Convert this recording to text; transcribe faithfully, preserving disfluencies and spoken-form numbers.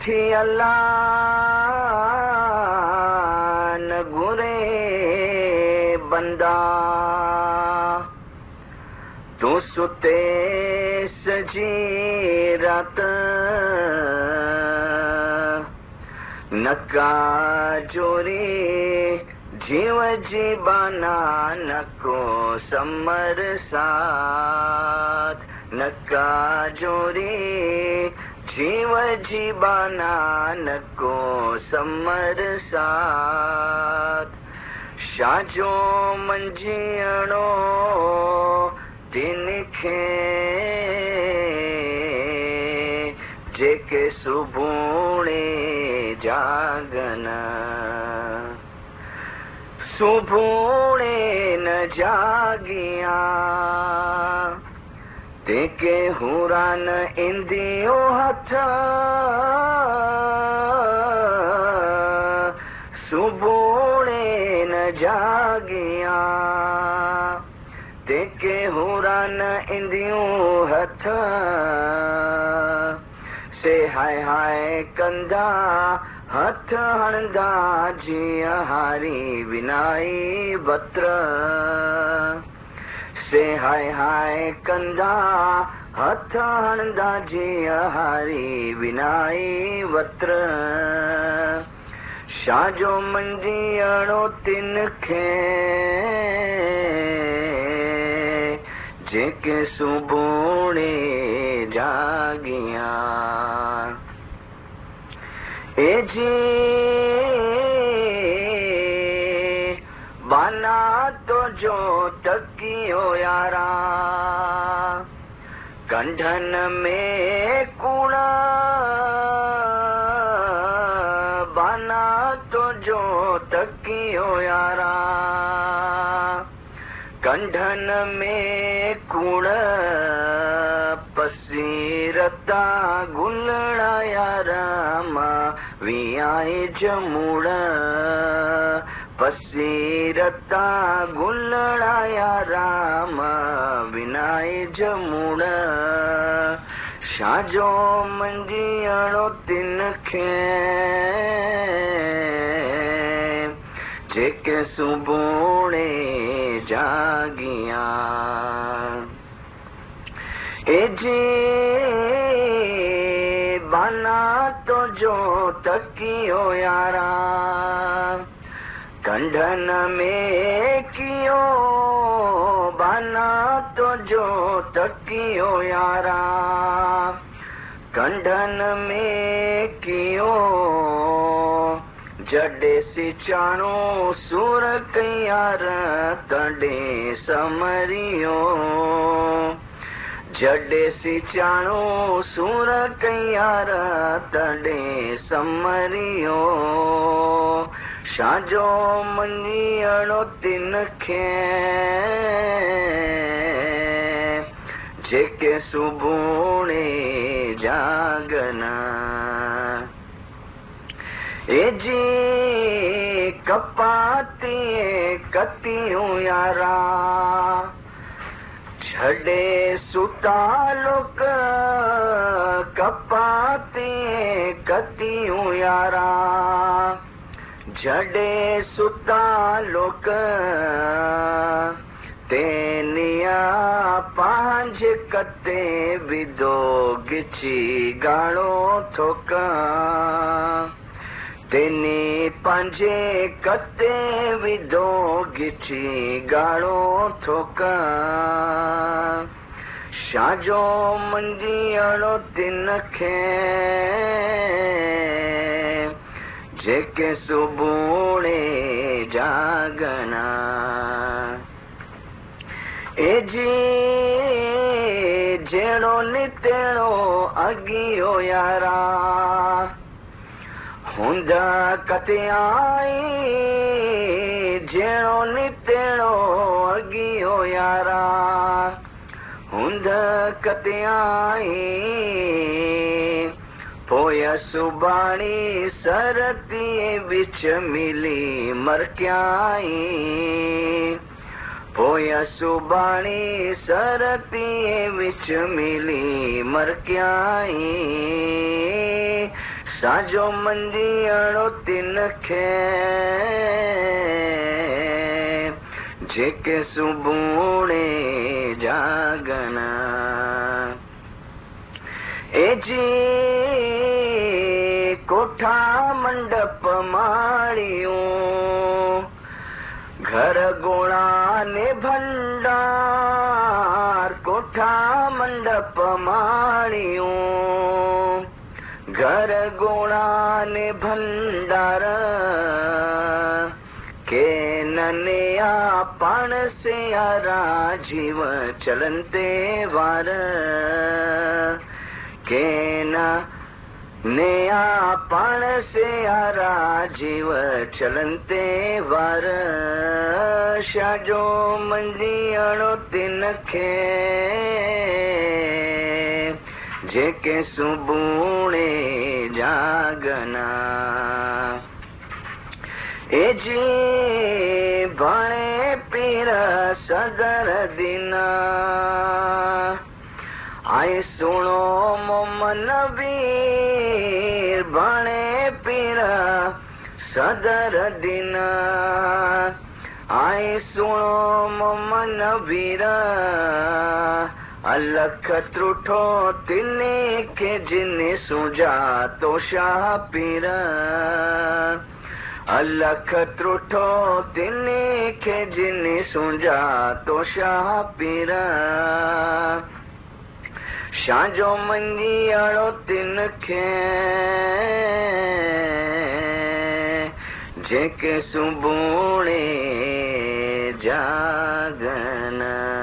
ॾिठी अल्लाह न घुरे बंदा तूं सुते सजी रात नका चोरी जीव जीबाना नको समर साथ नका चोरी जीव जीबाना नको समर साथ शाजो मंजियणो तिनखे जेके सुबुणे जागना सुबुणे न जागिया तेके हुरा न इंदियो हथ सुबुणे न जागिया तेके हुरा न इंदियो हथ से हाय हाय कंदा हथ हणदा जिया हारी विनाई बत्र से हाय हाय कंदा हथ हणदा जिया हारी विनाई वत्र शाजो मंजियणो तिनखे जेके सुबुणे जागिया ए जी बाना तो जो तकियो यारा कंधन में कूड़ा बाना तो जो तकियो यारा कंधन में कूड़ पसीरता गुलड़ा यारा वियाए जमुड़ पसीरता गुलड़ा यारा विनाए जमुड़ शाजो मंजियणो तिनखे जेके सुबुणे जागिया ए जी बाना तो जो तकियो यारा कंधन में कियो बाना तो जो तकियो यारा कंधन में कियो जडे सिचाणो सुर कयार तडे समरियो जडे सिचाणो सुर कयार तडे समरियो शाजो मंजियणो तिनखे जेके सुबुणे जागना ए जी कपाती कतियूं यारा छड़े सुता लोक कपाती कतियूं यारा जड़े सुता लोक तेनिया पांच कते विदो गिची गाणो थोका तेनी पंजे कते विदो गिची गाणो थोका शाजो मंजियणो तिनखे जेके सुबुणे जागना ए जी जेड़ो नितेड़ो अगियो यारा हुंदा कते आई जेड़ो नितेड़ो अगियो यारा हुंदा कते आई पोया सुबाणी सरतीअ विच मिली मरक्याई पोया सुबाणी सरतीअ विच मिली मरक्याई साजो मंदियाणो तिनखे जेके सुबुणे जागना एजी कोठा मंडप माड़ियों घर गोड़ा ने भंडार कोठा मंडप माड़ियों घर गोड़ा ने भंडार के ननिया पाण से यारा जीव चलनते वार के न नया पाण से यारा जीव चलनते वार शाजो मंदियाणो तिनखे जेके सुबुणे जागना एजी भणे पीर सदर दिना आए सुनो मोमन वीर भणे पीर सदर दिना आए सुनो मोमन वीर अलख त्रुठो तिने के जिने सुजा तो शाह पीर अलख त्रुठो तिने के जिने सुजा तो शाह पीर शाजो मंदियाणो तिनखे जेके सुबुणे जागना।